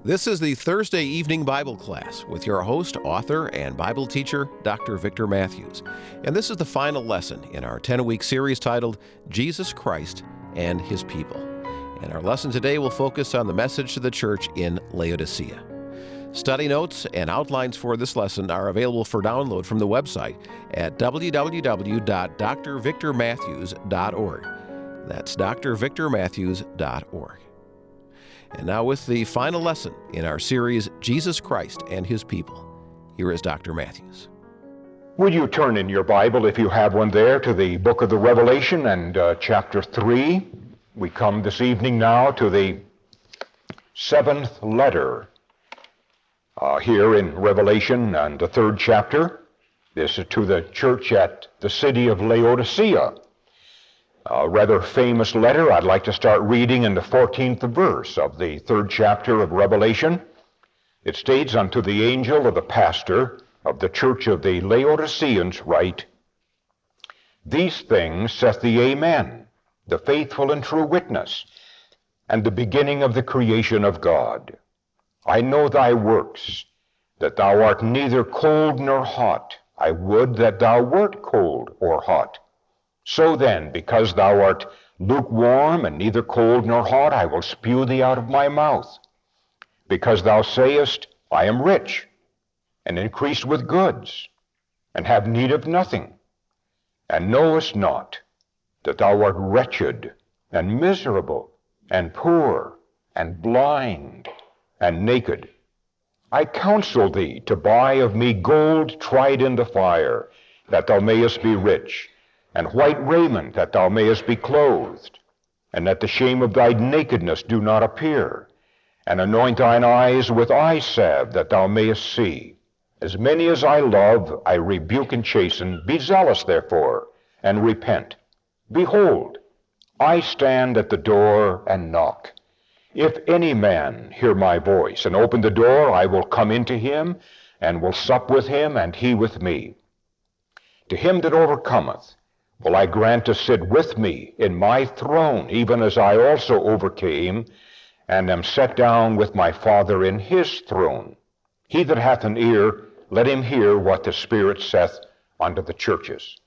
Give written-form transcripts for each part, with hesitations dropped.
This is the Thursday evening Bible class with your host, author, and Bible teacher, Dr. Victor Matthews. And this is the final lesson in our 10-week series titled Jesus Christ and His People. And our lesson today will focus on the message to the church in Laodicea. Study notes and outlines for this lesson are available for download from the website at www.drvictormatthews.org. That's drvictormatthews.org. And now with the final lesson in our series, Jesus Christ and His People, here is Dr. Matthews. Would you turn in your Bible, if you have one there, to the book of the Revelation and chapter 3. We come this evening now to the seventh letter here in Revelation and the third chapter. This is to the church at the city of Laodicea. A rather famous letter. I'd like to start reading in the 14th verse of the third chapter of Revelation. It states, "Unto the angel of the pastor of the church of the Laodiceans write, These things saith the Amen, the faithful and true witness, and the beginning of the creation of God. I know thy works, that thou art neither cold nor hot. I would that thou wert cold or hot. So then, because thou art lukewarm and neither cold nor hot, I will spew thee out of my mouth. Because thou sayest, I am rich, and increased with goods, and have need of nothing, and knowest not that thou art wretched, and miserable, and poor, and blind, and naked. I counsel thee to buy of me gold tried in the fire, that thou mayest be rich, and white raiment, that thou mayest be clothed, and that the shame of thy nakedness do not appear, and anoint thine eyes with eye salve, that thou mayest see. As many as I love, I rebuke and chasten. Be zealous, therefore, and repent. Behold, I stand at the door and knock. If any man hear my voice and open the door, I will come into him, and will sup with him, and he with me. To him that overcometh will I grant to sit with me in my throne, even as I also overcame, and am set down with my Father in his throne. He that hath an ear, let him hear what the Spirit saith unto the churches."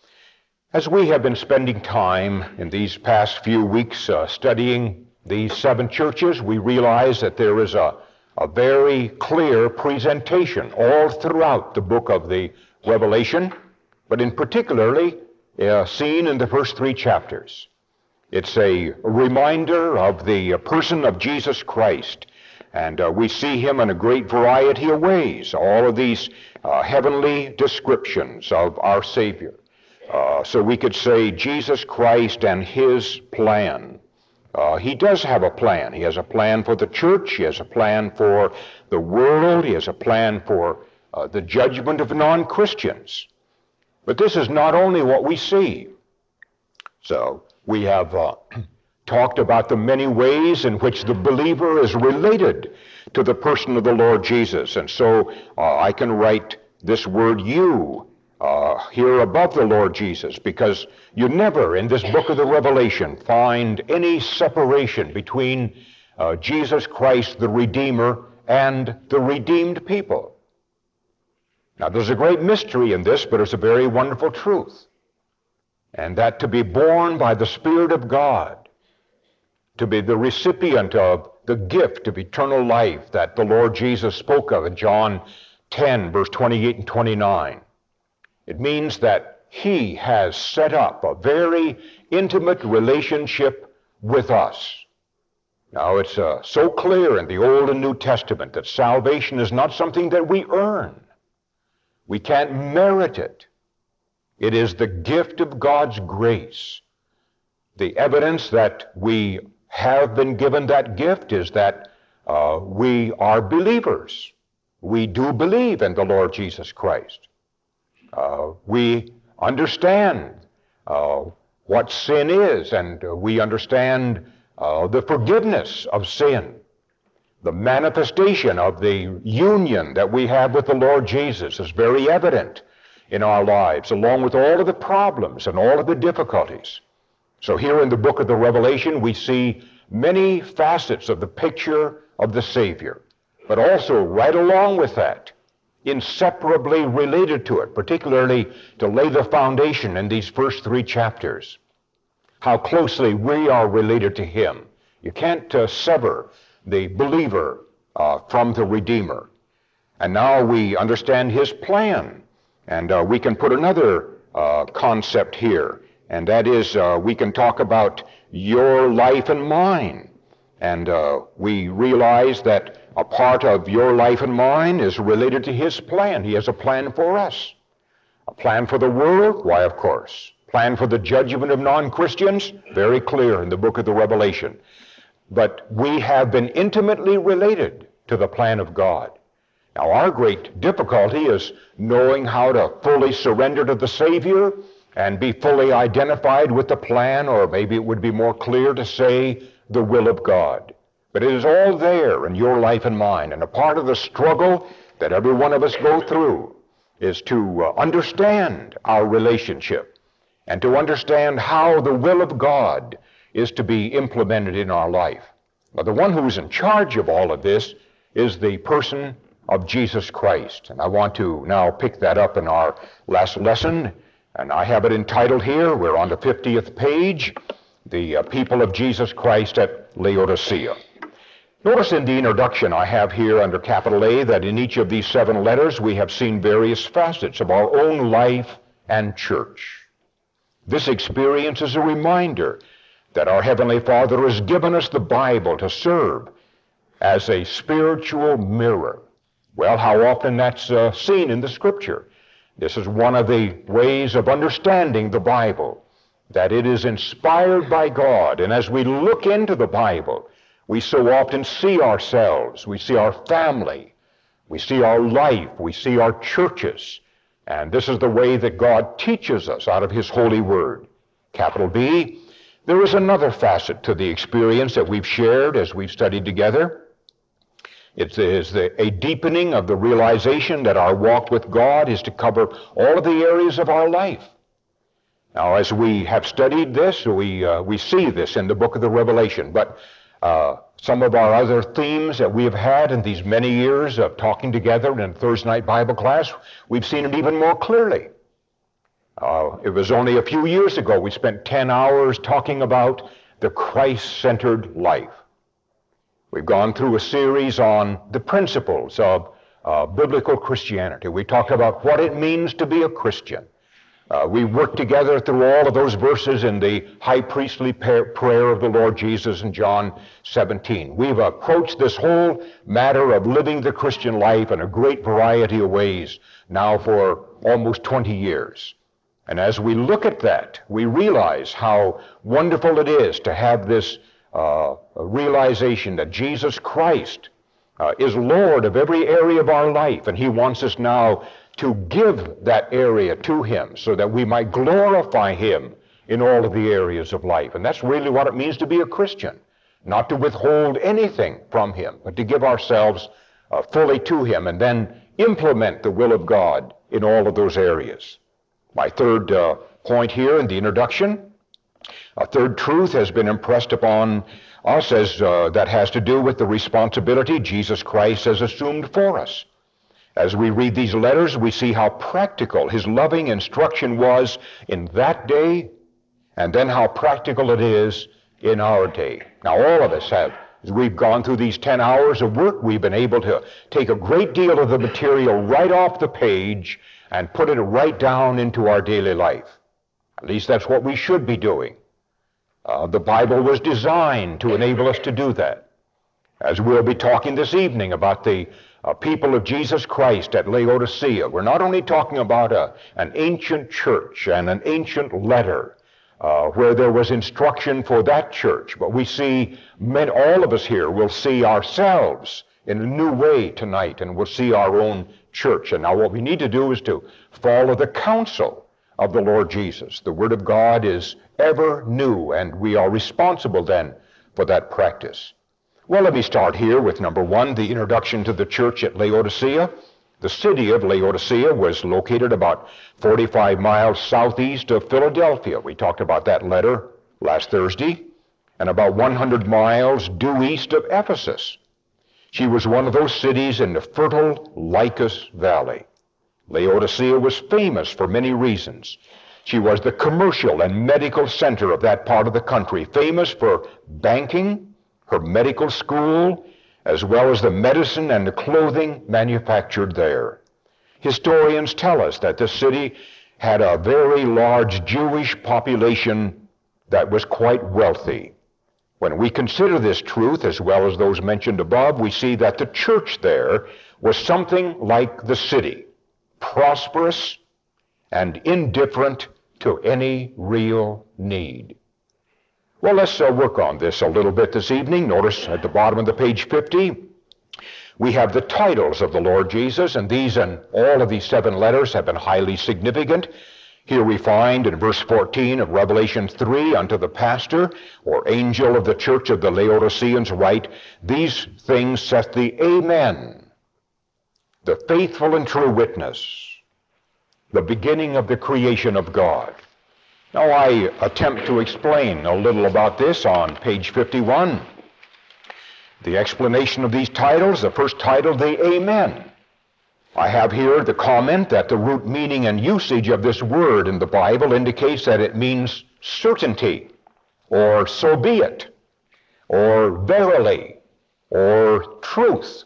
As we have been spending time in these past few weeks studying these seven churches, we realize that there is a very clear presentation all throughout the book of the Revelation, but in particularly seen in the first three chapters. It's a reminder of the person of Jesus Christ, and we see him in a great variety of ways, all of these heavenly descriptions of our Savior. So we could say Jesus Christ and his plan. He does have a plan. He has a plan for the church. He has a plan for the world. He has a plan for the judgment of non-Christians. But this is not only what we see. So we have talked about the many ways in which the believer is related to the person of the Lord Jesus. And so I can write this word "you" here above the Lord Jesus, because you never in this book of the Revelation find any separation between Jesus Christ, the Redeemer, and the redeemed people. Now, there's a great mystery in this, but it's a very wonderful truth. And that to be born by the Spirit of God, to be the recipient of the gift of eternal life that the Lord Jesus spoke of in John 10, verse 28 and 29, it means that he has set up a very intimate relationship with us. Now, it's so clear in the Old and New Testament that salvation is not something that we earn. We can't merit it. It is the gift of God's grace. The evidence that we have been given that gift is that we are believers. We do believe in the Lord Jesus Christ. We understand what sin is, and we understand the forgiveness of sin. The manifestation of the union that we have with the Lord Jesus is very evident in our lives, along with all of the problems and all of the difficulties. So here in the book of the Revelation, we see many facets of the picture of the Savior. but also right along with that, inseparably related to it, particularly to lay the foundation in these first 3 chapters, how closely we are related to him. You can't sever the believer from the Redeemer. And now we understand his plan. And we can put another concept here, and that is we can talk about your life and mine. And we realize that a part of your life and mine is related to his plan. He has a plan for us. A plan for the world? Why, of course. Plan for the judgment of non-Christians? Very clear in the book of the Revelation. But we have been intimately related to the plan of God. Now, our great difficulty is knowing how to fully surrender to the Savior and be fully identified with the plan, or maybe it would be more clear to say the will of God. But it is all there in your life and mine, and a part of the struggle that every one of us go through is to understand our relationship and to understand how the will of God is to be implemented in our life. Now, the one who's in charge of all of this is the person of Jesus Christ. And I want to now pick that up in our last lesson, and I have it entitled here, we're on the 50th page, The People of Jesus Christ at Laodicea. Notice in the introduction I have here under capital A that in each of these 7 letters we have seen various facets of our own life and church. This experience is a reminder that our Heavenly Father has given us the Bible to serve as a spiritual mirror. Well, how often that's seen in the Scripture. This is one of the ways of understanding the Bible, that it is inspired by God. And as we look into the Bible, we so often see ourselves, we see our family, we see our life, we see our churches. And this is the way that God teaches us out of his holy word. Capital B, there is another facet to the experience that we've shared as we've studied together. It is a deepening of the realization that our walk with God is to cover all of the areas of our life. Now, as we have studied this, we see this in the book of the Revelation, but some of our other themes that we have had in these many years of talking together in Thursday night Bible class, we've seen it even more clearly. It was only a few years ago we spent 10 hours talking about the Christ-centered life. We've gone through a series on the principles of biblical Christianity. We talked about what it means to be a Christian. We worked together through all of those verses in the high priestly prayer of the Lord Jesus in John 17. We've approached this whole matter of living the Christian life in a great variety of ways now for almost 20 years. And as we look at that, we realize how wonderful it is to have this realization that Jesus Christ is Lord of every area of our life, and he wants us now to give that area to him so that we might glorify him in all of the areas of life. And that's really what it means to be a Christian, not to withhold anything from him, but to give ourselves fully to him and then implement the will of God in all of those areas. My third point here in the introduction, a third truth has been impressed upon us as that has to do with the responsibility Jesus Christ has assumed for us. As we read these letters, we see how practical his loving instruction was in that day, and then how practical it is in our day. Now, all of us have, as we've gone through these 10 hours of work, we've been able to take a great deal of the material right off the page and put it right down into our daily life. At least that's what we should be doing. The Bible was designed to enable us to do that. As we'll be talking this evening about the people of Jesus Christ at Laodicea, we're not only talking about an ancient church and an ancient letter where there was instruction for that church, but we see, all of us here will see ourselves in a new way tonight, and we'll see our own church. And now what we need to do is to follow the counsel of the Lord Jesus. The Word of God is ever new, and we are responsible then for that practice. Well, let me start here with number one, the introduction to the church at Laodicea. The city of Laodicea was located about 45 miles southeast of Philadelphia. We talked about that letter last Thursday. And about 100 miles due east of Ephesus. She was one of those cities in the fertile Lycus Valley. Laodicea was famous for many reasons. She was the commercial and medical center of that part of the country, famous for banking, her medical school, as well as the medicine and the clothing manufactured there. Historians tell us that the city had a very large Jewish population that was quite wealthy. When we consider this truth, as well as those mentioned above, we see that the church there was something like the city, prosperous and indifferent to any real need. Well, let's work on this a little bit this evening. Notice at the bottom of the page 50, we have the titles of the Lord Jesus, and these and all of these 7 letters have been highly significant. Here we find in verse 14 of Revelation 3, unto the pastor or angel of the church of the Laodiceans write, these things saith the Amen, the faithful and true witness, the beginning of the creation of God. Now I attempt to explain a little about this on page 51. The explanation of these titles, the first title, the Amen. I have here the comment that the root meaning and usage of this word in the Bible indicates that it means certainty, or so be it, or verily, or truth.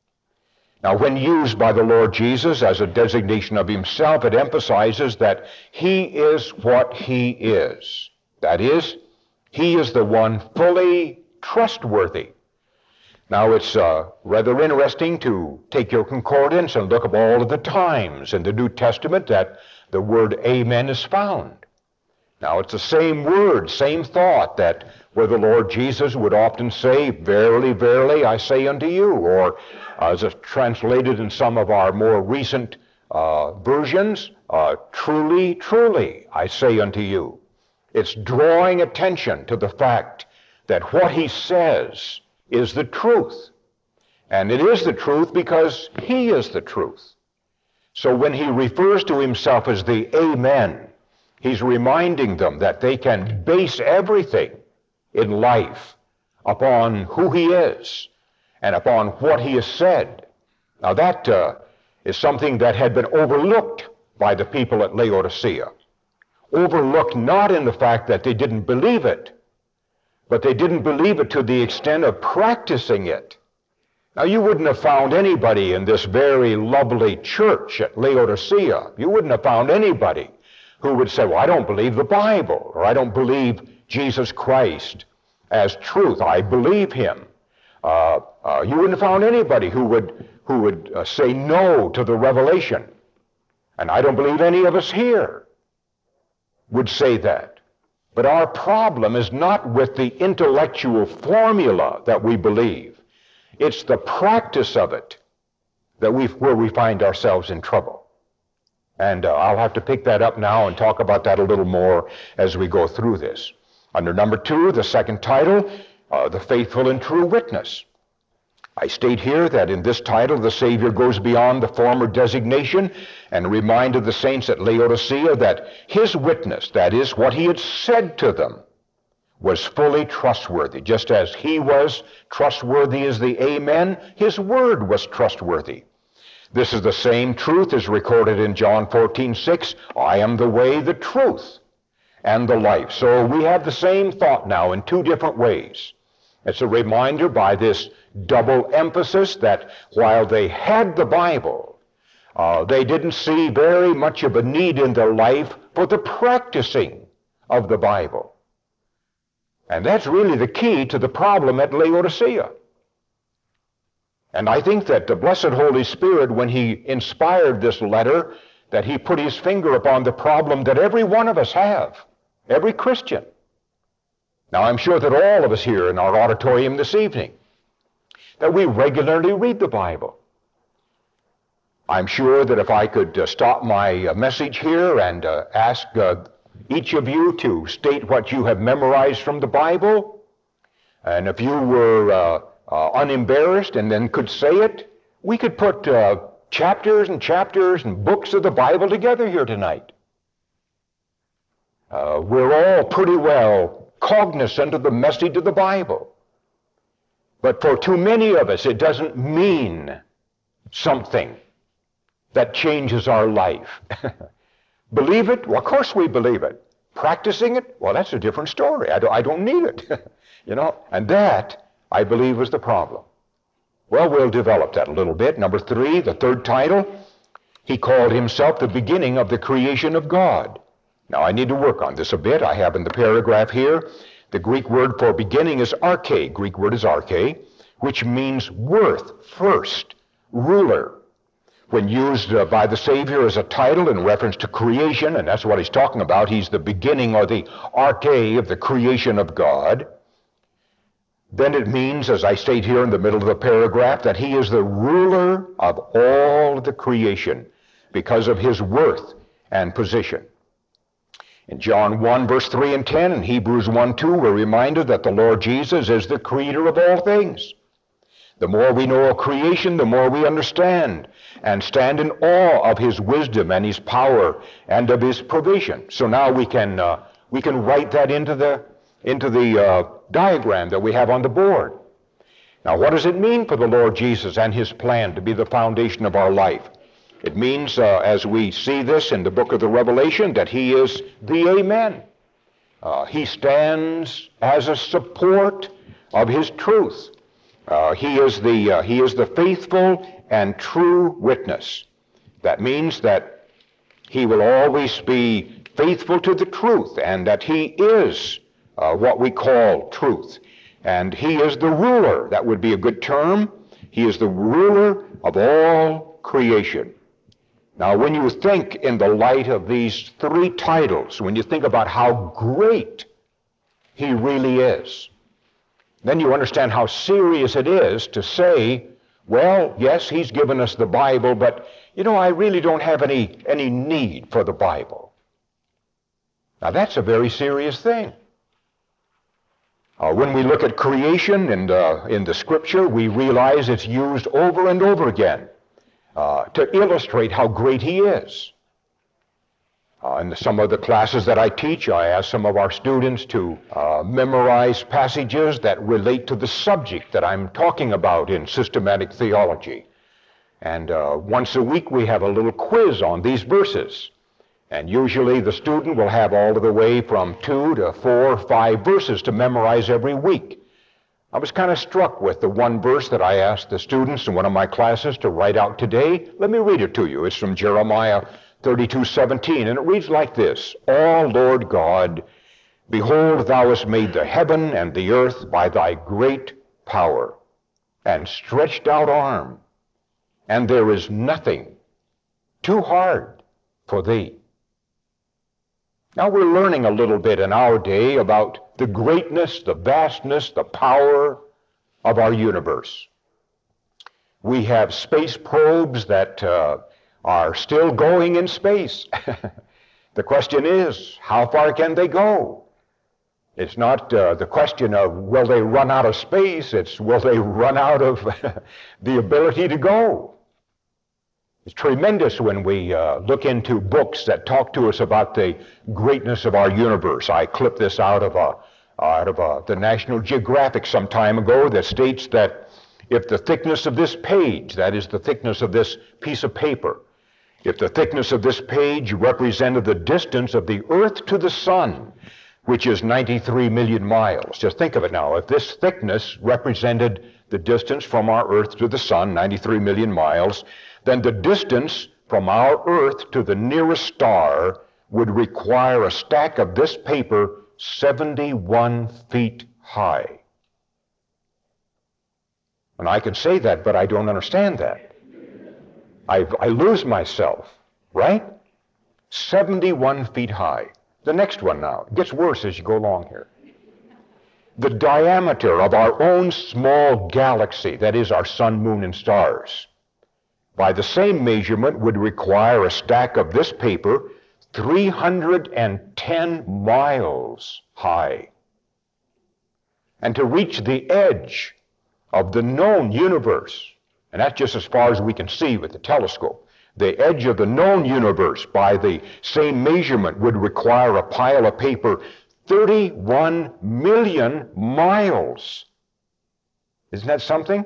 Now, when used by the Lord Jesus as a designation of himself, it emphasizes that he is what he is. That is, he is the one fully trustworthy. Now, it's rather interesting to take your concordance and look up all of the times in the New Testament that the word amen is found. Now, it's the same word, same thought, that where the Lord Jesus would often say, verily, verily, I say unto you, or as it's translated in some of our more recent versions, truly, truly, I say unto you. It's drawing attention to the fact that what he says is the truth. And it is the truth because he is the truth. So when he refers to himself as the Amen, he's reminding them that they can base everything in life upon who he is and upon what he has said. Now that is something that had been overlooked by the people at Laodicea. Overlooked not in the fact that they didn't believe it, but they didn't believe it to the extent of practicing it. Now, you wouldn't have found anybody in this very lovely church at Laodicea. You wouldn't have found anybody who would say, well, I don't believe the Bible, or I don't believe Jesus Christ as truth. I believe him. You wouldn't have found anybody who would say no to the revelation. And I don't believe any of us here would say that. But our problem is not with the intellectual formula that we believe. It's the practice of it that where we find ourselves in trouble. And I'll have to pick that up now and talk about that a little more as we go through this. Under number 2, the second title, the faithful and true witness. I state here that in this title, the Savior goes beyond the former designation and reminded the saints at Laodicea that his witness, that is, what he had said to them, was fully trustworthy. Just as he was trustworthy as the Amen, his word was trustworthy. This is the same truth as recorded in John 14:6. I am the way, the truth, and the life. So we have the same thought now in 2 different ways. It's a reminder by this double emphasis that while they had the Bible, they didn't see very much of a need in their life for the practicing of the Bible. And that's really the key to the problem at Laodicea. And I think that the blessed Holy Spirit, when he inspired this letter, that he put his finger upon the problem that every one of us have, every Christian. Now, I'm sure that all of us here in our auditorium this evening, that we regularly read the Bible. I'm sure that if I could stop my message here and ask each of you to state what you have memorized from the Bible, and if you were unembarrassed and then could say it, we could put chapters and chapters and books of the Bible together here tonight. We're all pretty well cognizant of the message of the Bible. But for too many of us, it doesn't mean something that changes our life. Believe it? Well, of course we believe it. Practicing it? Well, that's a different story. I don't need it. And that, I believe, is the problem. Well, we'll develop that a little bit. Number 3, the third title, he called himself the beginning of the creation of God. Now, I need to work on this a bit. I have in the paragraph here, the Greek word for beginning is arche. Greek word is arche, which means worth, first, ruler. When used by the Savior as a title in reference to creation, and that's what he's talking about, he's the beginning or the arche of the creation of God, then it means, as I state here in the middle of the paragraph, that he is the ruler of all the creation because of his worth and position. In John 1, verse 3 and 10, and Hebrews 1, 2, we're reminded that the Lord Jesus is the creator of all things. The more we know of creation, the more we understand and stand in awe of his wisdom and his power and of his provision. So now we can write that into the diagram that we have on the board. Now, what does it mean for the Lord Jesus and his plan to be the foundation of our life? It means, as we see this in the book of the Revelation, that he is the Amen. He stands as a support of his truth. He is the faithful and true witness. That means that he will always be faithful to the truth, and that he is what we call truth. And he is the ruler. That would be a good term. He is the ruler of all creation. Now, when you think in the light of these 3 titles, when you think about how great he really is, then you understand how serious it is to say, well, yes, he's given us the Bible, but, I really don't have any need for the Bible. Now, that's a very serious thing. When we look at creation in the Scripture, we realize it's used over and over again to illustrate how great he is. In some of the classes that I teach, I ask some of our students to memorize passages that relate to the subject that I'm talking about in systematic theology. And once a week we have a little quiz on these verses. And usually the student will have all the way from 2 to 4 or 5 verses to memorize every week. I was kind of struck with the one verse that I asked the students in one of my classes to write out today. Let me read it to you. It's from Jeremiah 32:17, and it reads like this: "O Lord God, behold, thou hast made the heaven and the earth by thy great power and stretched out arm, and there is nothing too hard for thee." Now we're learning a little bit in our day about the greatness, the vastness, the power of our universe. We have space probes that are still going in space. The question is, how far can they go? It's not the question of will they run out of space, it's will they run out of the ability to go. It's tremendous when we look into books that talk to us about the greatness of our universe. I clipped this out of the National Geographic some time ago that states that if the thickness of this page, that is the thickness of this piece of paper, if the thickness of this page represented the distance of the Earth to the Sun, which is 93 million miles, just think of it now, if this thickness represented the distance from our Earth to the Sun, 93 million miles, then the distance from our Earth to the nearest star would require a stack of this paper 71 feet high. And I can say that, but I don't understand that. I lose myself, right? 71 feet high. The next one now. It gets worse as you go along here. The diameter of our own small galaxy, that is our sun, moon, and stars, by the same measurement would require a stack of this paper 310 miles high. And to reach the edge of the known universe, and that's just as far as we can see with the telescope, the edge of the known universe by the same measurement would require a pile of paper 31 million miles. Isn't that something?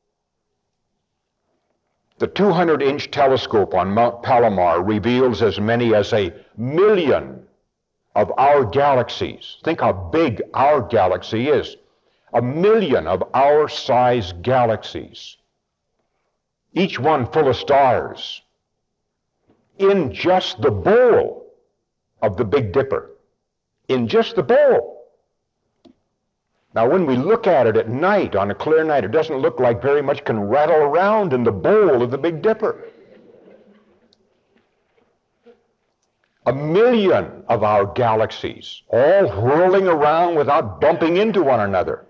The 200-inch telescope on Mount Palomar reveals as many as 1,000,000 of our galaxies. Think how big our galaxy is. 1,000,000 of our size galaxies, each one full of stars, in just the bowl of the Big Dipper. In just the bowl. Now, when we look at it at night, on a clear night, it doesn't look like very much can rattle around in the bowl of the Big Dipper. 1,000,000 of our galaxies, all whirling around without bumping into one another.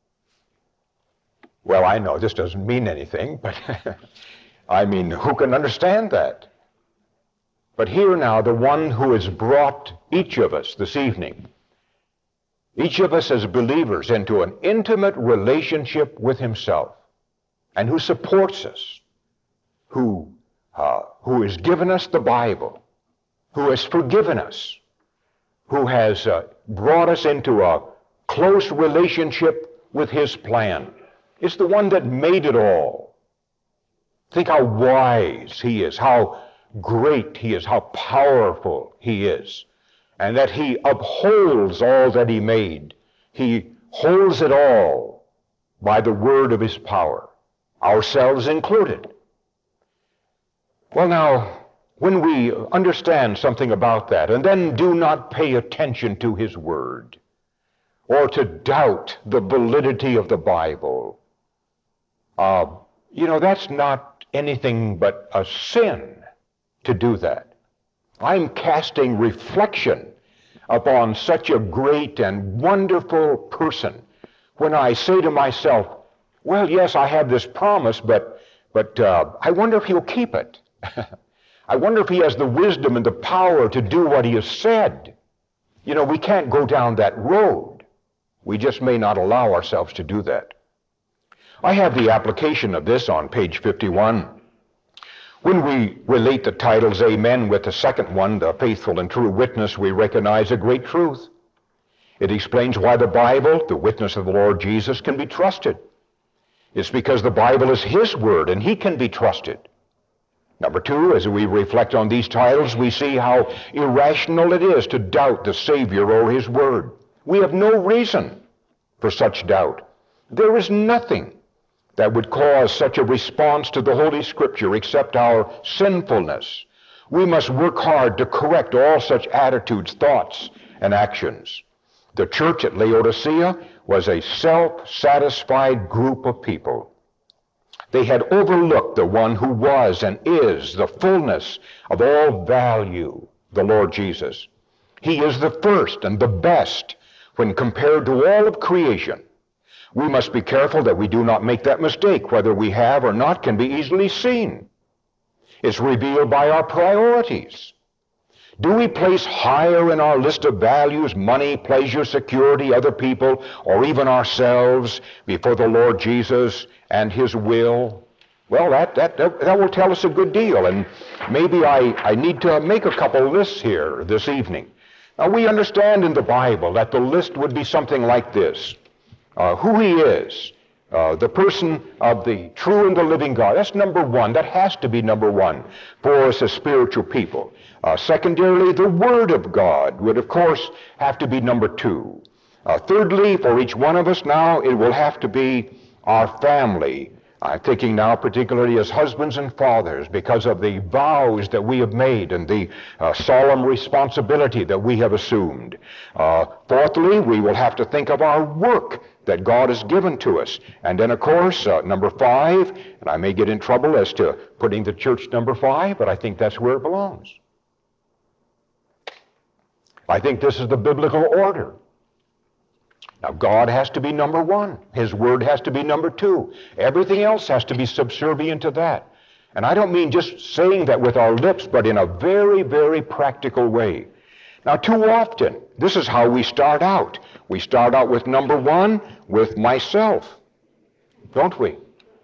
Well, I know this doesn't mean anything, but I mean, who can understand that? But here now, the one who has brought each of us this evening, each of us as believers, into an intimate relationship with himself, and who supports us, who has given us the Bible, who has forgiven us, who has brought us into a close relationship with his plan. It's the one that made it all. Think how wise he is, how great he is, how powerful he is, and that he upholds all that he made. He holds it all by the word of his power, ourselves included. Well, now, when we understand something about that and then do not pay attention to his word, or to doubt the validity of the Bible, that's not anything but a sin to do that. I'm casting reflection upon such a great and wonderful person when I say to myself, well, yes, I have this promise, but I wonder if he'll keep it. I wonder if he has the wisdom and the power to do what he has said. We can't go down that road. We just may not allow ourselves to do that. I have the application of this on page 51. When we relate the titles Amen with the second one, the faithful and true witness, we recognize a great truth. It explains why the Bible, the witness of the Lord Jesus, can be trusted. It's because the Bible is his word and he can be trusted. Number two, as we reflect on these titles, we see how irrational it is to doubt the Savior or his word. We have no reason for such doubt. There is nothing that would cause such a response to the Holy Scripture except our sinfulness. We must work hard to correct all such attitudes, thoughts, and actions. The church at Laodicea was a self-satisfied group of people. They had overlooked the one who was and is the fullness of all value, the Lord Jesus. He is the first and the best when compared to all of creation. We must be careful that we do not make that mistake. Whether we have or not can be easily seen. It's revealed by our priorities. Do we place higher in our list of values money, pleasure, security, other people, or even ourselves before the Lord Jesus and his will? Well, that will tell us a good deal, and maybe I need to make a couple lists here this evening. Now, we understand in the Bible that the list would be something like this. Who he is, the person of the true and the living God. That's number one. That has to be number one for us as spiritual people. Secondarily, the Word of God would, of course, have to be number two. Thirdly, for each one of us now, it will have to be our family. I'm thinking now particularly as husbands and fathers because of the vows that we have made and the solemn responsibility that we have assumed. Fourthly, we will have to think of our work that God has given to us. And then, of course, number five, and I may get in trouble as to putting the church number five, but I think that's where it belongs. I think this is the biblical order. Now, God has to be number one. His word has to be number two. Everything else has to be subservient to that. And I don't mean just saying that with our lips, but in a very, very practical way. Now, too often, this is how we start out. We start out with number one, with myself, don't we?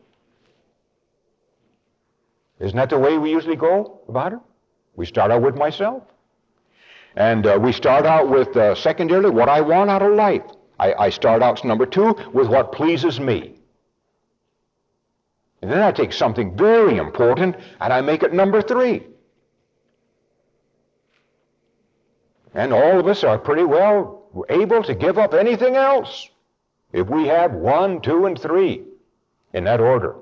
Isn't that the way we usually go about it? We start out with myself. And we start out with, secondarily, what I want out of life. I start out, number two, with what pleases me. And then I take something very important and I make it number 3. And all of us are pretty well able to give up anything else if we have 1, 2, and 3 in that order.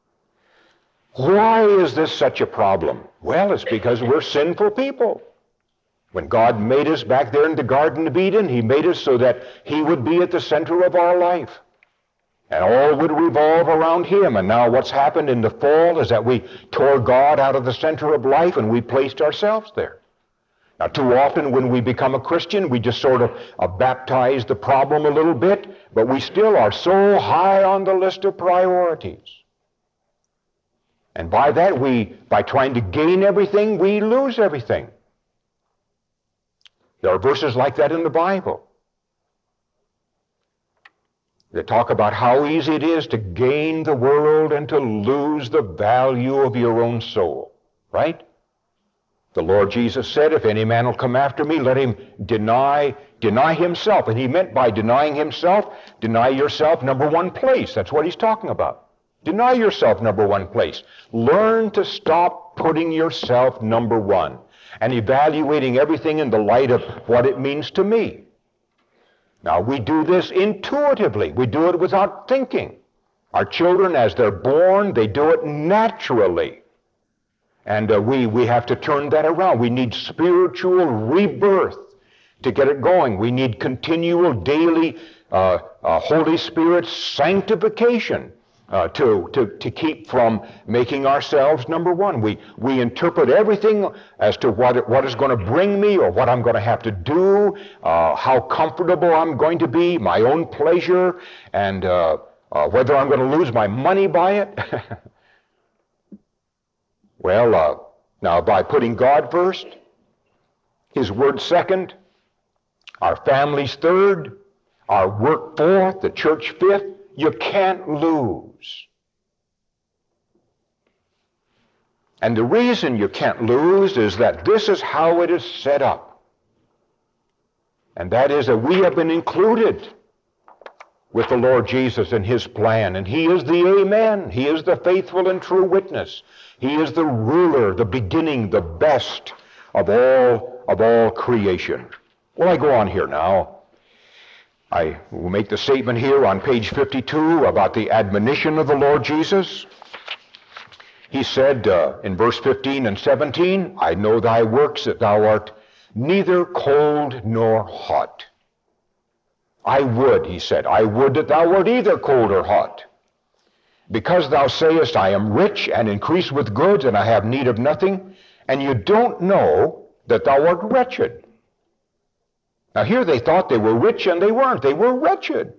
Why is this such a problem? Well, it's because we're sinful people. When God made us back there in the Garden of Eden, He made us so that He would be at the center of our life. And all would revolve around Him. And now what's happened in the fall is that we tore God out of the center of life and we placed ourselves there. Now, too often when we become a Christian, we just sort of baptize the problem a little bit, but we still are so high on the list of priorities. And by that, by trying to gain everything, we lose everything. There are verses like that in the Bible. They talk about how easy it is to gain the world and to lose the value of your own soul, right? The Lord Jesus said, if any man will come after me, let him deny himself. And He meant by denying himself, deny yourself number 1 place. That's what He's talking about. Deny yourself number 1 place. Learn to stop putting yourself number 1 and evaluating everything in the light of what it means to me. Now, we do this intuitively. We do it without thinking. Our children, as they're born, they do it naturally. And we have to turn that around. We need spiritual rebirth to get it going. We need continual, daily Holy Spirit sanctification to keep from making ourselves number 1. We interpret everything as to what is going to bring me or what I'm going to have to do, how comfortable I'm going to be, my own pleasure, and whether I'm going to lose my money by it. Well, now by putting God first, His Word second, our families third, our work fourth, the church fifth, you can't lose. And the reason you can't lose is that this is how it is set up. And that is that we have been included with the Lord Jesus in His plan. And He is the Amen. He is the faithful and true witness. He is the ruler, the beginning, the best of all creation. Well, I go on here now. I will make the statement here on page 52 about the admonition of the Lord Jesus. He said in verse 15 and 17, I know thy works, that thou art neither cold nor hot. I would, he said, I would that thou wert either cold or hot. Because thou sayest, I am rich and increase with goods, and I have need of nothing, and you don't know that thou art wretched. Now here they thought they were rich, and they weren't. They were wretched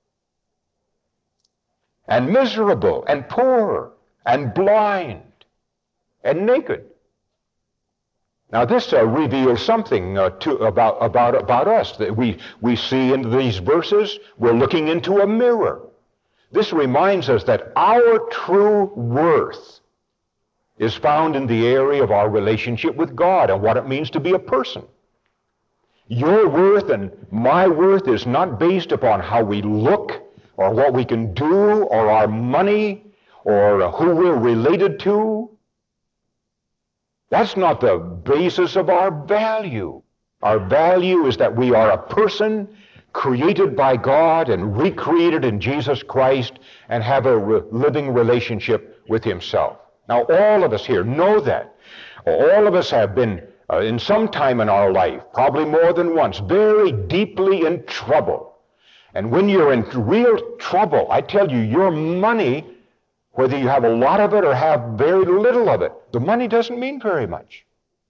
and miserable and poor and blind and naked. Now this reveals something about us that we see in these verses. We're looking into a mirror. This reminds us that our true worth is found in the area of our relationship with God and what it means to be a person. Your worth and my worth is not based upon how we look or what we can do or our money or who we're related to. That's not the basis of our value. Our value is that we are a person created by God and recreated in Jesus Christ and have a living relationship with Himself. Now, all of us here know that. All of us have been, in some time in our life, probably more than once, very deeply in trouble. And when you're in real trouble, I tell you, your money, whether you have a lot of it or have very little of it, the money doesn't mean very much.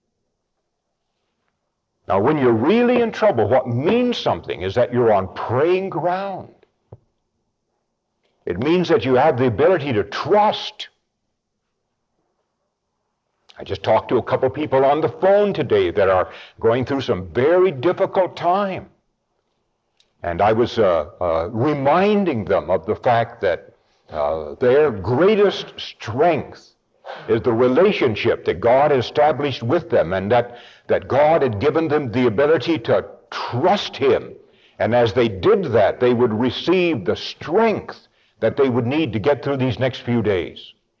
Now, when you're really in trouble, what means something is that you're on praying ground. It means that you have the ability to trust. I just talked to a couple people on the phone today that are going through some very difficult time. And I was reminding them of the fact that their greatest strength is the relationship that God established with them, and that God had given them the ability to trust Him. And as they did that, they would receive the strength that they would need to get through these next few days.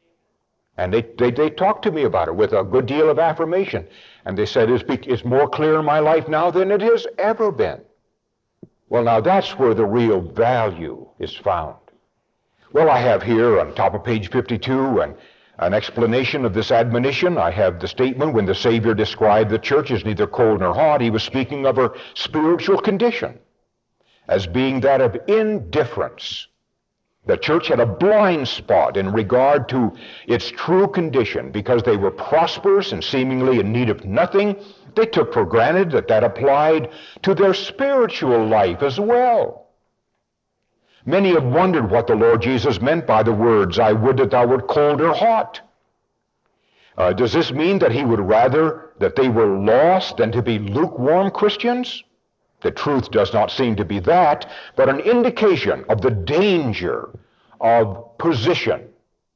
And they talked to me about it with a good deal of affirmation. And they said, it's more clear in my life now than it has ever been. Well, now that's where the real value is found. Well, I have here on top of page 52 an explanation of this admonition. I have the statement when the Savior described the church as neither cold nor hot, he was speaking of her spiritual condition as being that of indifference. The church had a blind spot in regard to its true condition because they were prosperous and seemingly in need of nothing. They took for granted that that applied to their spiritual life as well. Many have wondered what the Lord Jesus meant by the words, I would that thou wert cold or hot. Does this mean that he would rather that they were lost than to be lukewarm Christians? The truth does not seem to be that, but an indication of the danger of position.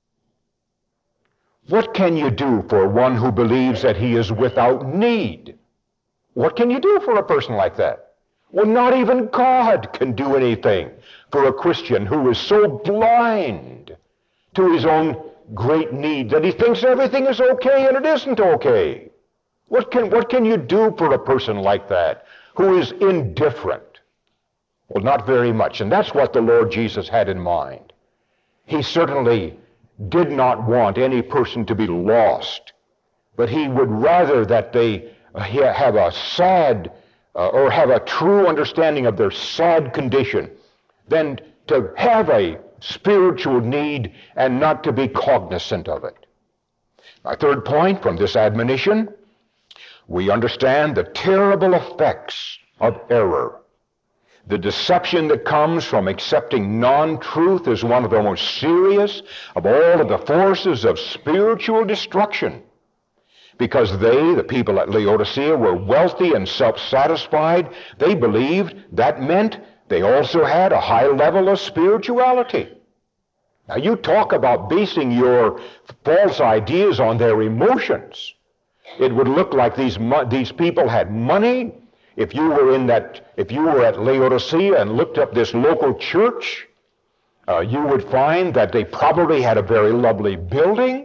What can you do for one who believes that he is without need? What can you do for a person like that? Well, not even God can do anything for a Christian who is so blind to his own great need that he thinks everything is okay and it isn't okay. What can you do for a person like that who is indifferent? Well, not very much. And that's what the Lord Jesus had in mind. He certainly did not want any person to be lost, but he would rather that they have a sad or have a true understanding of their sad condition than to have a spiritual need and not to be cognizant of it. My third point from this admonition, we understand the terrible effects of error. The deception that comes from accepting non-truth is one of the most serious of all of the forces of spiritual destruction. Because they, the people at Laodicea, were wealthy and self-satisfied, they believed that meant they also had a high level of spirituality. Now you talk about basing your false ideas on their emotions. It would look like these people had money. If you were at Laodicea and looked up this local church, you would find that they probably had a very lovely building.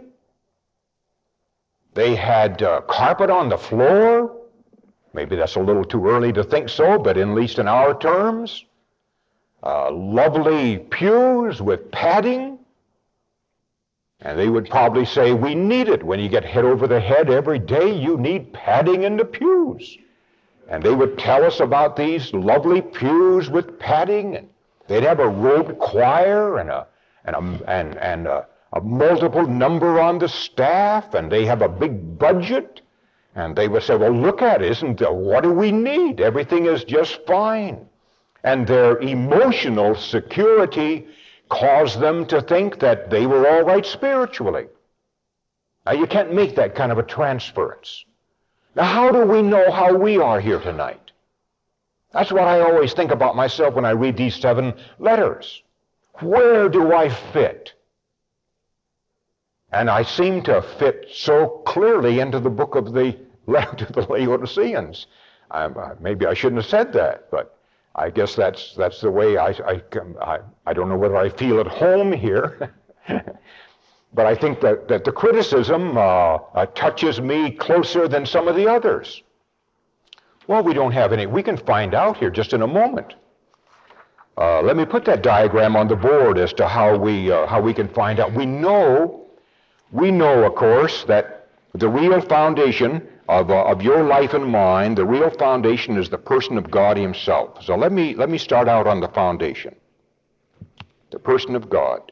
They had carpet on the floor. Maybe that's a little too early to think so, but at least in our terms. Lovely pews with padding. And they would probably say, we need it. When you get hit over the head every day, you need padding in the pews. And they would tell us about these lovely pews with padding. And they'd have a robed choir and a multiple number on the staff, and they have a big budget. And they would say, well, look at it. What do we need? Everything is just fine. And their emotional security caused them to think that they were all right spiritually. Now, you can't make that kind of a transference. Now, how do we know how we are here tonight? That's what I always think about myself when I read these 7 letters. Where do I fit? And I seem to fit so clearly into the book of the letter to the Laodiceans. Maybe I shouldn't have said that, but I guess that's the way I don't know whether I feel at home here. But I think that the criticism touches me closer than some of the others. Well, we don't have any. We can find out here just in a moment. Let me put that diagram on the board as to how we can find out. We know, of course, that the real foundation of your life and mine, the real foundation is the person of God himself. So let me start out on the foundation. The person of God.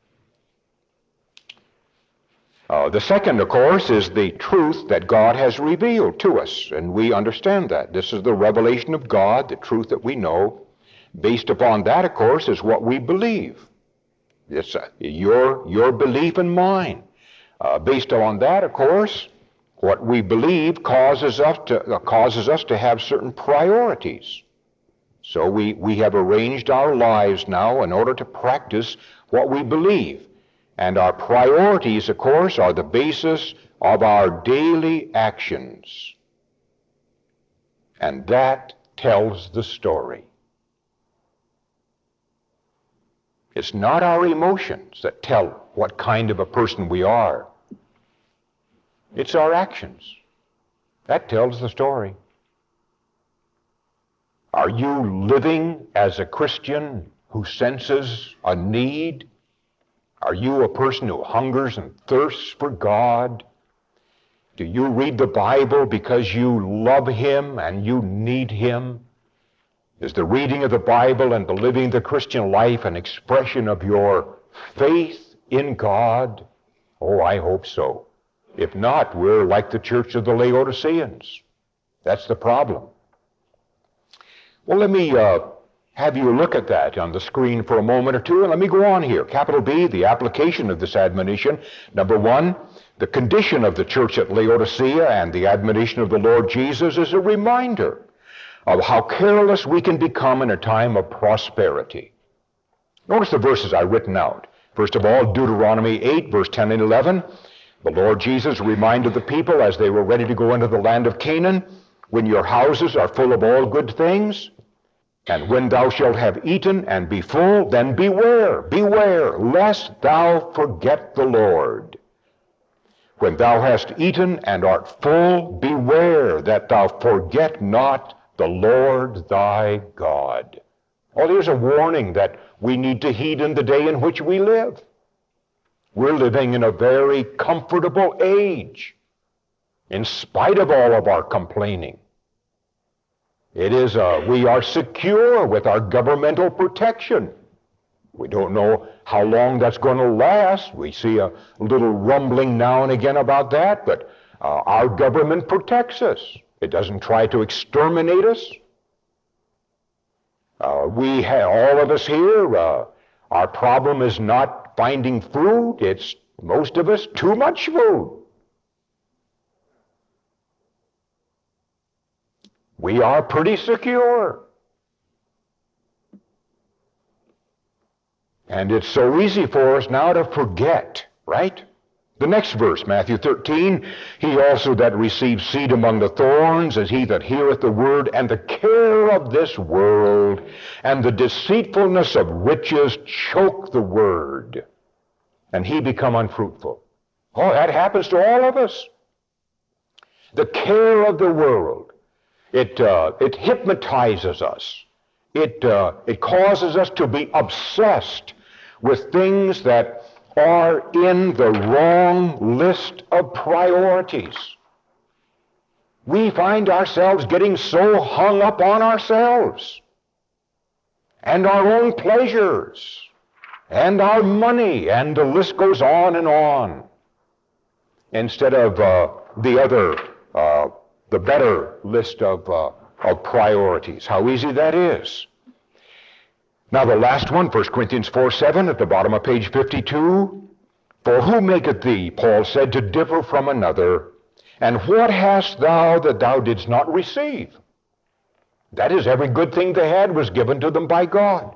The second, of course, is the truth that God has revealed to us, and we understand that. This is the revelation of God, the truth that we know. Based upon that, of course, is what we believe. It's your belief and mine. Based on that, of course, what we believe causes us to have certain priorities. So we have arranged our lives now in order to practice what we believe. And our priorities, of course, are the basis of our daily actions. And that tells the story. It's not our emotions that tell what kind of a person we are. It's our actions. That tells the story. Are you living as a Christian who senses a need? Are you a person who hungers and thirsts for God? Do you read the Bible because you love Him and you need Him? Is the reading of the Bible and the living the Christian life an expression of your faith in God? Oh, I hope so. If not, we're like the church of the Laodiceans. That's the problem. Well, let me have you look at that on the screen for a moment or two, and let me go on here. Capital B, the application of this admonition. Number one, the condition of the church at Laodicea and the admonition of the Lord Jesus is a reminder of how careless we can become in a time of prosperity. Notice the verses I've written out. First of all, Deuteronomy 8, verse 10 and 11. The Lord Jesus reminded the people as they were ready to go into the land of Canaan, when your houses are full of all good things, and when thou shalt have eaten and be full, then beware, lest thou forget the Lord. When thou hast eaten and art full, beware that thou forget not the Lord thy God. Oh, here's a warning that we need to heed in the day in which we live. We're living in a very comfortable age, in spite of all of our complaining. We are secure with our governmental protection. We don't know how long that's going to last. We see a little rumbling now and again about that, but our government protects us. It doesn't try to exterminate us. All of us here, our problem is not finding food. It's, most of us, too much food. We are pretty secure. And it's so easy for us now to forget, right? The next verse, Matthew 13, he also that receives seed among the thorns is he that heareth the word, and the care of this world and the deceitfulness of riches choke the word, and he become unfruitful. Oh, that happens to all of us. The care of the world. It hypnotizes us. It causes us to be obsessed with things that are in the wrong list of priorities. We find ourselves getting so hung up on ourselves and our own pleasures and our money, and the list goes on and on, instead of the better list of priorities. How easy that is. Now the last one, 1 Corinthians 4:7 at the bottom of page 52. For who maketh thee, Paul said, to differ from another? And what hast thou that thou didst not receive? That is, every good thing they had was given to them by God.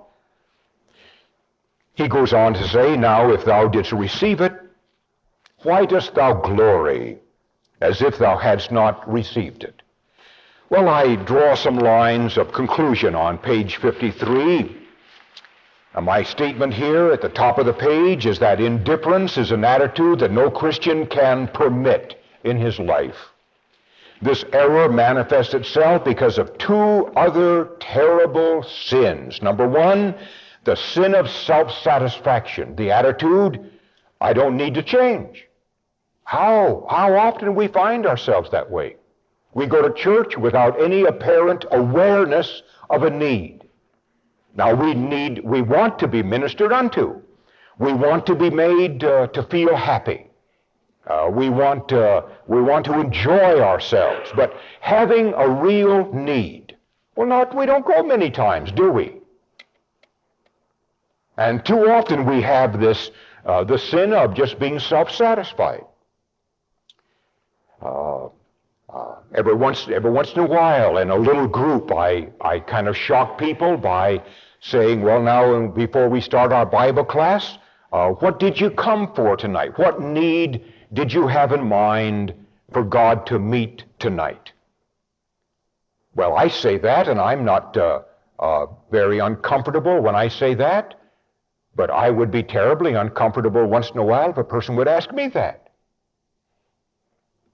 He goes on to say, now if thou didst receive it, why dost thou glory as if thou hadst not received it? Well, I draw some lines of conclusion on page 53. My statement here at the top of the page is that indifference is an attitude that no Christian can permit in his life. This error manifests itself because of two other terrible sins. Number one, the sin of self-satisfaction, the attitude, I don't need to change. How often we find ourselves that way? We go to church without any apparent awareness of a need. Now we want to be ministered unto. We want to be made to feel happy. We want to enjoy ourselves, but having a real need. Well, we don't go many times, do we? And too often we have this, the sin of just being self-satisfied. Every once in a while, in a little group, I kind of shock people by saying, well, now, before we start our Bible class, what did you come for tonight? What need did you have in mind for God to meet tonight? Well, I say that, and I'm not very uncomfortable when I say that, but I would be terribly uncomfortable once in a while if a person would ask me that.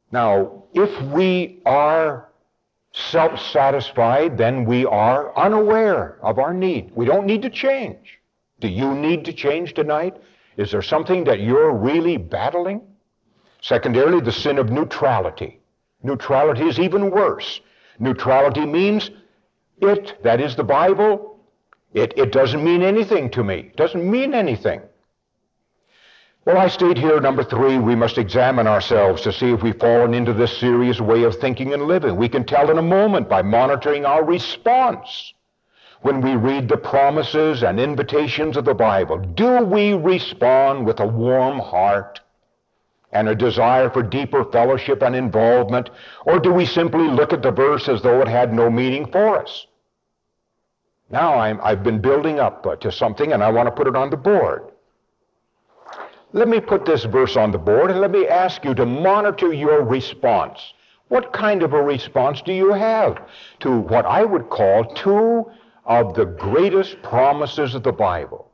Now, if we are self-satisfied, then we are unaware of our need. We don't need to change. Do you need to change tonight? Is there something that you're really battling? Secondarily, the sin of neutrality. Neutrality is even worse. Neutrality means it, that is the Bible, it doesn't mean anything to me. It doesn't mean anything. Well, I state here, number 3, we must examine ourselves to see if we've fallen into this serious way of thinking and living. We can tell in a moment by monitoring our response when we read the promises and invitations of the Bible. Do we respond with a warm heart and a desire for deeper fellowship and involvement, or do we simply look at the verse as though it had no meaning for us? Now I've been building up to something, and I want to put it on the board. Let me put this verse on the board, and let me ask you to monitor your response. What kind of a response do you have to what I would call 2 of the greatest promises of the Bible?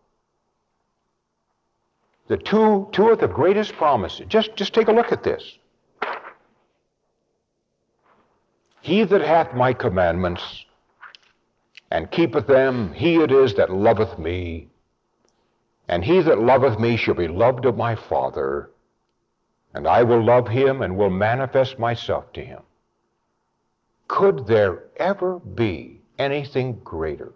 The two of the greatest promises. Just take a look at this. He that hath my commandments and keepeth them, he it is that loveth me. And he that loveth me shall be loved of my Father, and I will love him and will manifest myself to him. Could there ever be anything greater?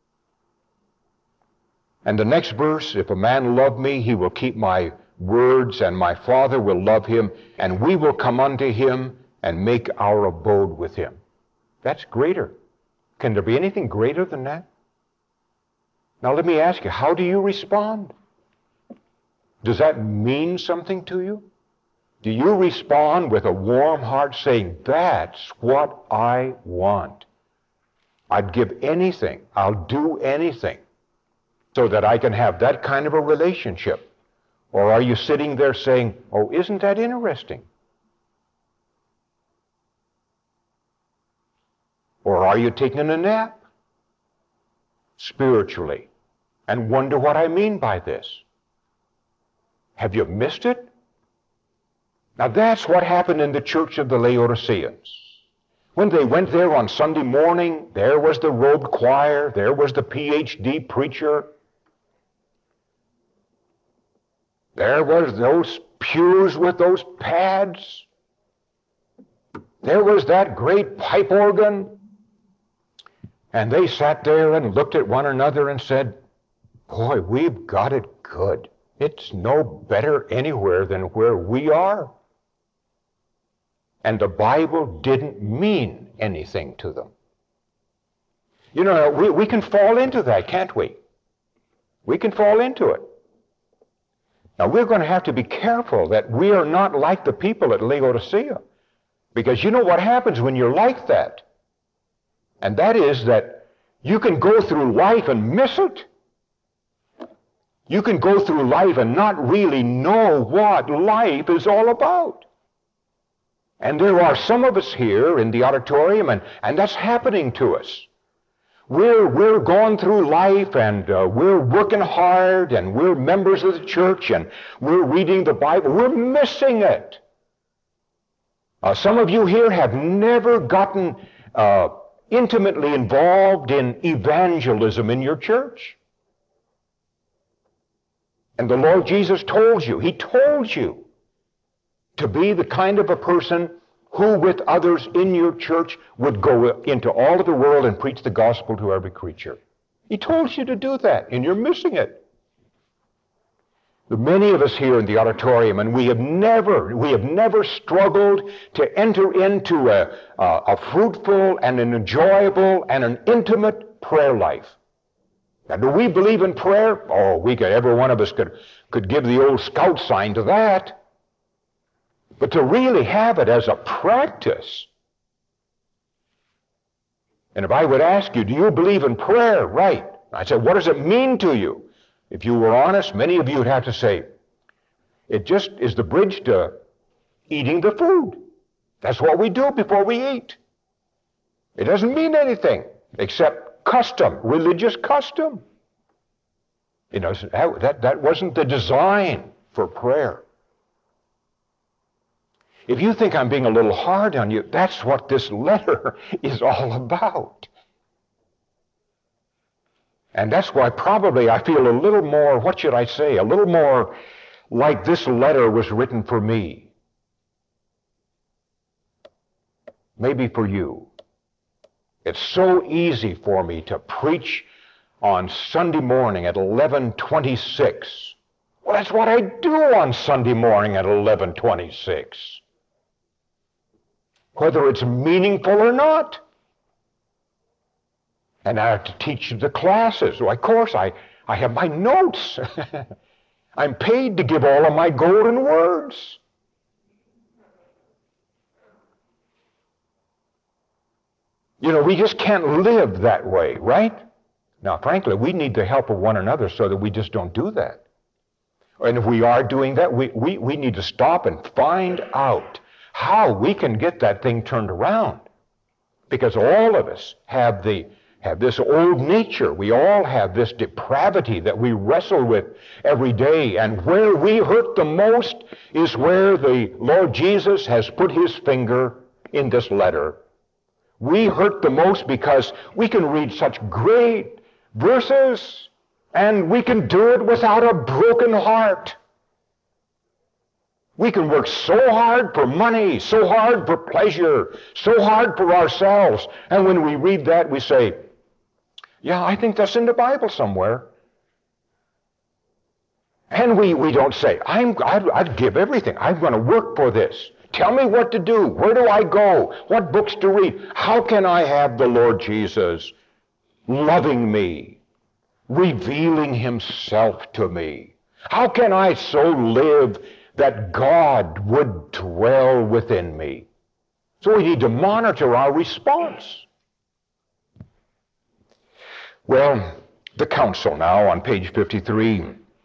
And the next verse, if a man love me, he will keep my words, and my Father will love him, and we will come unto him and make our abode with him. That's greater. Can there be anything greater than that? Now let me ask you, how do you respond? Does that mean something to you? Do you respond with a warm heart saying, that's what I want? I'd give anything, I'll do anything so that I can have that kind of a relationship? Or are you sitting there saying, oh, isn't that interesting? Or are you taking a nap spiritually and wonder what I mean by this? Have you missed it? Now that's what happened in the church of the Laodiceans. When they went there on Sunday morning, there was the robed choir, there was the PhD preacher, there was those pews with those pads, there was that great pipe organ, and they sat there and looked at one another and said, boy, we've got it good. It's no better anywhere than where we are. And the Bible didn't mean anything to them. You know, we can fall into that, can't we? We can fall into it. Now, we're going to have to be careful that we are not like the people at Laodicea. Because you know what happens when you're like that? And that is that you can go through life and miss it. You can go through life and not really know what life is all about. And there are some of us here in the auditorium, and that's happening to us. We're going through life, and we're working hard, and we're members of the church, and we're reading the Bible. We're missing it. Some of you here have never gotten intimately involved in evangelism in your church. And the Lord Jesus told you, He told you to be the kind of a person who with others in your church would go into all of the world and preach the gospel to every creature. He told you to do that, and you're missing it. Many of us here in the auditorium, and we have never struggled to enter into a fruitful and an enjoyable and an intimate prayer life. Now, do we believe in prayer? Oh, every one of us could give the old scout sign to that. But to really have it as a practice. And if I would ask you, do you believe in prayer? Right. I said, what does it mean to you? If you were honest, many of you would have to say, it just is the bridge to eating the food. That's what we do before we eat. It doesn't mean anything except custom, religious custom. You know, that wasn't the design for prayer. If you think I'm being a little hard on you, that's what this letter is all about. And that's why probably I feel a little more, what should I say, a little more like this letter was written for me. Maybe for you. It's so easy for me to preach on Sunday morning at 11:26. Well, that's what I do on Sunday morning at 11:26. Whether it's meaningful or not. And I have to teach the classes. Well, of course, I have my notes. I'm paid to give all of my golden words. You know, we just can't live that way, right? Now, frankly, we need the help of one another so that we just don't do that. And if we are doing that, we need to stop and find out how we can get that thing turned around. Because all of us have this old nature. We all have this depravity that we wrestle with every day. And where we hurt the most is where the Lord Jesus has put his finger in this letter. We hurt the most because we can read such great verses and we can do it without a broken heart. We can work so hard for money, so hard for pleasure, so hard for ourselves. And when we read that, we say, yeah, I think that's in the Bible somewhere. And we don't say, I'd give everything. I'm going to work for this. Tell me what to do. Where do I go? What books to read? How can I have the Lord Jesus loving me, revealing himself to me? How can I so live that God would dwell within me? So we need to monitor our response. Well, the counsel now on page 53.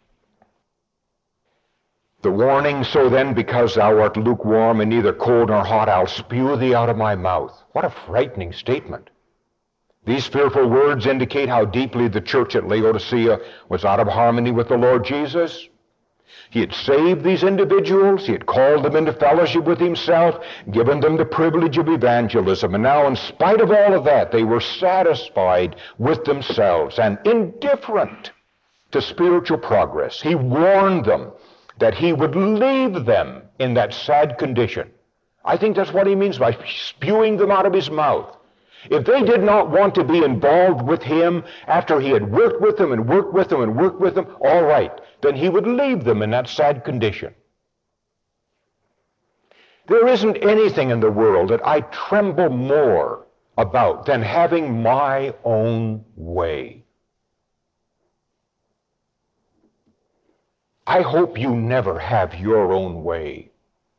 The warning, so then, because thou art lukewarm and neither cold nor hot, I'll spew thee out of my mouth. What a frightening statement. These fearful words indicate how deeply the church at Laodicea was out of harmony with the Lord Jesus. He had saved these individuals. He had called them into fellowship with himself, given them the privilege of evangelism. And now, in spite of all of that, they were satisfied with themselves and indifferent to spiritual progress. He warned them that he would leave them in that sad condition. I think that's what he means by spewing them out of his mouth. If they did not want to be involved with him after he had worked with them and worked with them and worked with them, all right, then he would leave them in that sad condition. There isn't anything in the world that I tremble more about than having my own way. I hope you never have your own way.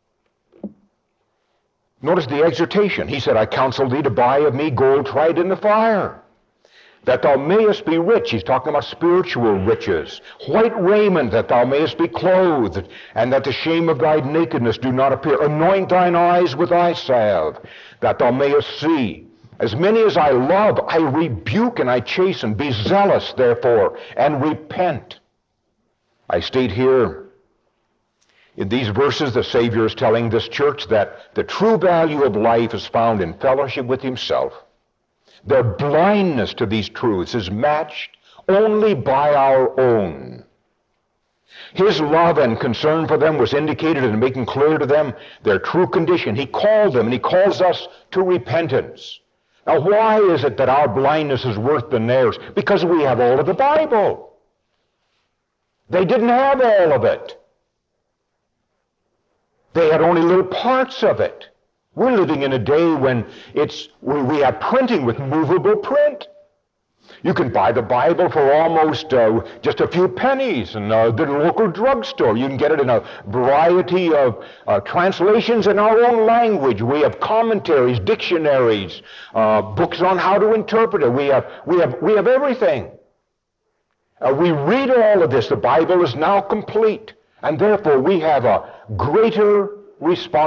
Notice the exhortation. He said, I counsel thee to buy of me gold tried in the fire, that thou mayest be rich. He's talking about spiritual riches. White raiment, that thou mayest be clothed, and that the shame of thy nakedness do not appear. Anoint thine eyes with eye salve, that thou mayest see. As many as I love, I rebuke and I chasten. Be zealous, therefore, and repent. I state here, in these verses, the Savior is telling this church that the true value of life is found in fellowship with himself. Their blindness to these truths is matched only by our own. His love and concern for them was indicated in making clear to them their true condition. He called them and he calls us to repentance. Now, why is it that our blindness is worse than theirs? Because we have all of the Bible. They didn't have all of it. They had only little parts of it. We're living in a day when we have printing with movable print. You can buy the Bible for almost just a few pennies in the local drugstore. You can get it in a variety of translations in our own language. We have commentaries, dictionaries, books on how to interpret it. We have everything. We read all of this. The Bible is now complete, and therefore we have a greater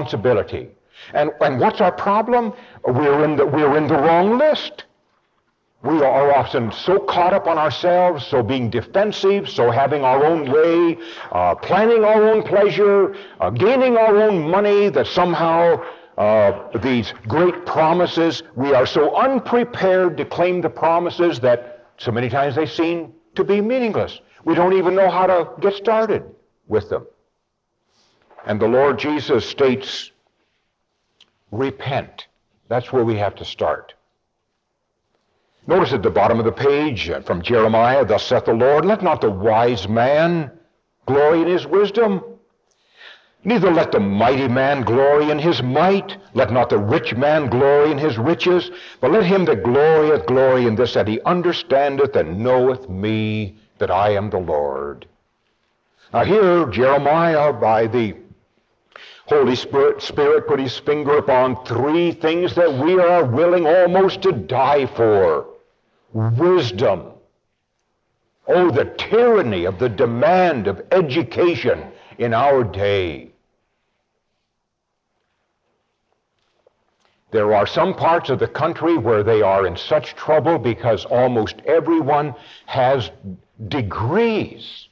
responsibility. And what's our problem? We're in the wrong list. We are often so caught up on ourselves, so being defensive, so having our own way, planning our own pleasure, gaining our own money, that somehow these great promises, we are so unprepared to claim the promises that so many times they seem to be meaningless. We don't even know how to get started with them. And the Lord Jesus states, repent. That's where we have to start. Notice at the bottom of the page from Jeremiah, thus saith the Lord, let not the wise man glory in his wisdom, neither let the mighty man glory in his might, let not the rich man glory in his riches, but let him that glorieth glory in this, that he understandeth and knoweth me, that I am the Lord. Now here, Jeremiah, by the Holy Spirit put his finger upon three things that we are willing almost to die for. Wisdom. Oh, the tyranny of the demand of education in our day. There are some parts of the country where they are in such trouble because almost everyone has degrees.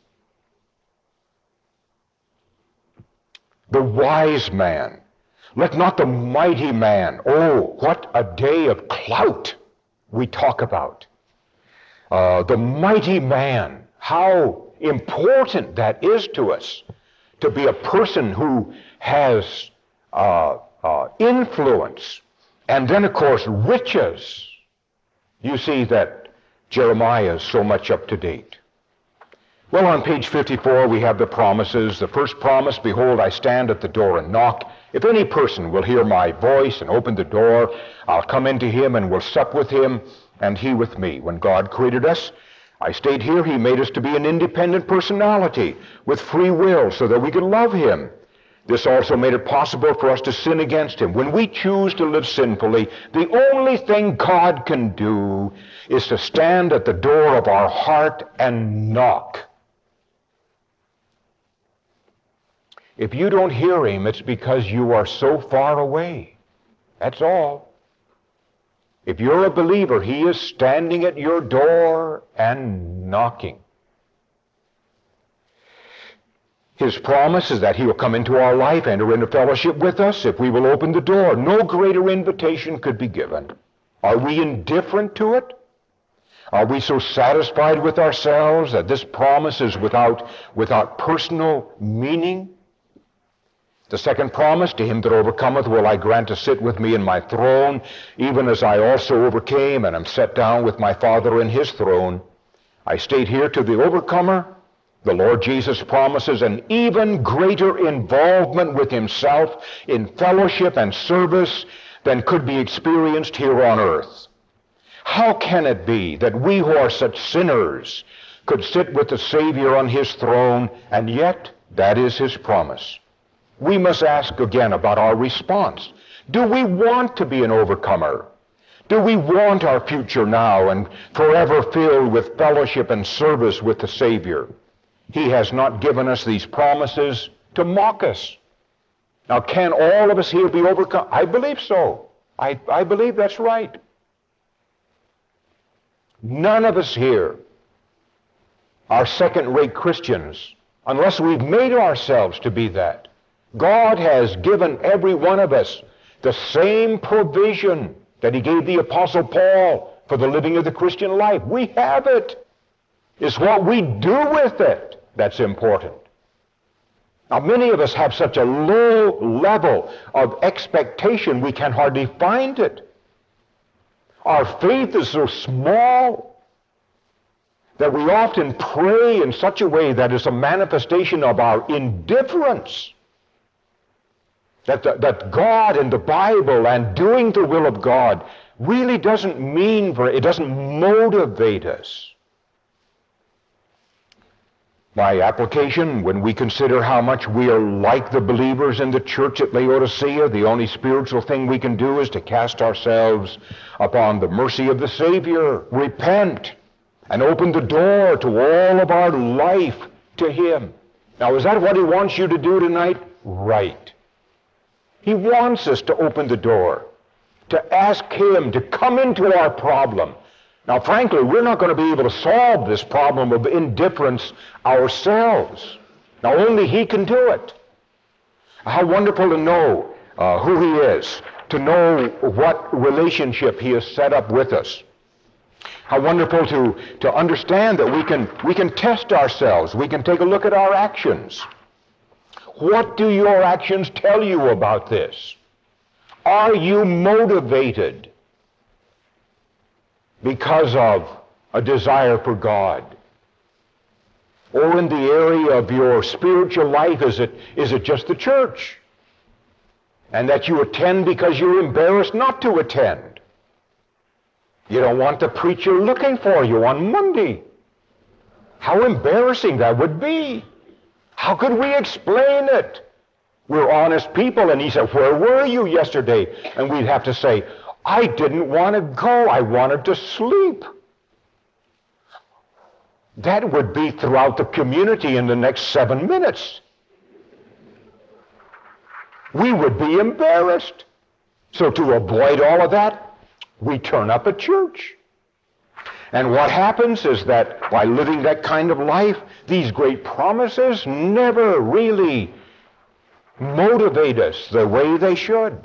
The wise man. Let not the mighty man. Oh, what a day of clout we talk about. The mighty man. How important that is to us, to be a person who has influence. And then, of course, riches. You see that Jeremiah is so much up to date. Well, on page 54, we have the promises. The first promise, behold, I stand at the door and knock. If any person will hear my voice and open the door, I'll come into him and will sup with him, and he with me. When God created us, I stayed here. He made us to be an independent personality with free will so that we could love him. This also made it possible for us to sin against him. When we choose to live sinfully, the only thing God can do is to stand at the door of our heart and knock. If you don't hear him, it's because you are so far away. That's all. If you're a believer, he is standing at your door and knocking. His promise is that he will come into our life, enter into fellowship with us if we will open the door. No greater invitation could be given. Are we indifferent to it? Are we so satisfied with ourselves that this promise is without personal meaning? The second promise, to him that overcometh will I grant to sit with me in my throne, even as I also overcame and am set down with my Father in his throne. I state here to the overcomer, the Lord Jesus promises an even greater involvement with himself in fellowship and service than could be experienced here on earth. How can it be that we who are such sinners could sit with the Savior on his throne, and yet that is his promise? We must ask again about our response. Do we want to be an overcomer? Do we want our future now and forever filled with fellowship and service with the Savior? He has not given us these promises to mock us. Now, can all of us here be overcome? I believe so. I believe that's right. None of us here are second-rate Christians unless we've made ourselves to be that. God has given every one of us the same provision that he gave the Apostle Paul for the living of the Christian life. We have it. It's what we do with it that's important. Now, many of us have such a low level of expectation we can hardly find it. Our faith is so small that we often pray in such a way that is a manifestation of our indifference. That God and the Bible and doing the will of God really doesn't it doesn't motivate us. My application, when we consider how much we are like the believers in the church at Laodicea, the only spiritual thing we can do is to cast ourselves upon the mercy of the Savior, repent, and open the door to all of our life to him. Now, is that what he wants you to do tonight? Right. He wants us to open the door, to ask him to come into our problem, Now, frankly, we're not going to be able to solve this problem of indifference ourselves. Now, only He can do it. How wonderful to know who He is, to know what relationship He has set up with us. How wonderful to understand that we can test ourselves. We can take a look at our actions. What do your actions tell you about this? Are you motivated because of a desire for God? Or in the area of your spiritual life, is it just the church? And that you attend because you're embarrassed not to attend? You don't want the preacher looking for you on Monday. How embarrassing that would be. How could we explain it? We're honest people, and he said, "Where were you yesterday?" And we'd have to say, "I didn't want to go. I wanted to sleep." That would be throughout the community in the next 7 minutes. We would be embarrassed. So to avoid all of that, we turn up at church. And what happens is that by living that kind of life, these great promises never really motivate us the way they should.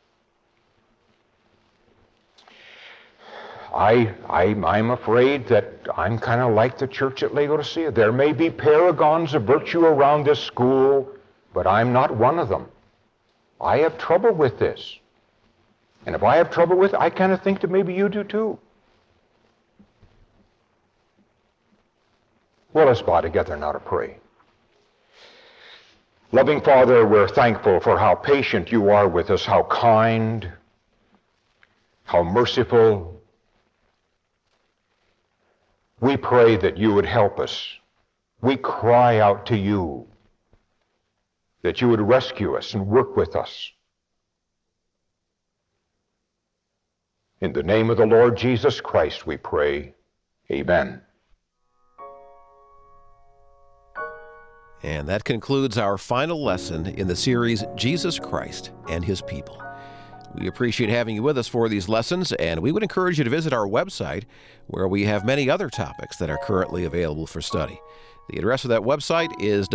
I'm afraid that I'm kind of like the church at Laodicea. There may be paragons of virtue around this school, but I'm not one of them. I have trouble with this. And if I have trouble with it, I kind of think that maybe you do too. Well, let's bow together now to pray. Loving Father, we're thankful for how patient you are with us, how kind, how merciful. We pray that you would help us. We cry out to you that you would rescue us and work with us. In the name of the Lord Jesus Christ, we pray. Amen. And that concludes our final lesson in the series, Jesus Christ and His People. We appreciate having you with us for these lessons, and we would encourage you to visit our website, where we have many other topics that are currently available for study. The address of that website is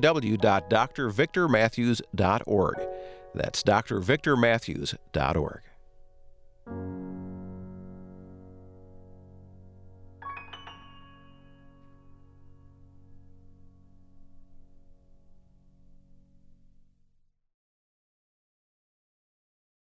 www.drvictormatthews.org. That's drvictormatthews.org.